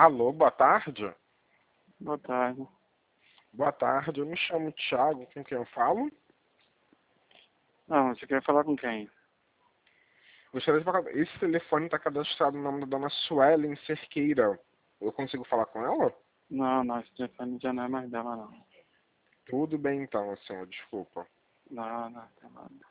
Alô, boa tarde? Boa tarde. Boa tarde, eu me chamo Thiago, com quem eu falo? Não, você quer falar com quem? Gostaria de falar, esse telefone está cadastrado no nome da dona Suelen Cerqueira. Eu consigo falar com ela? Não, esse telefone já não é mais dela, não. Tudo bem então, senhor, desculpa. Não, tem nada.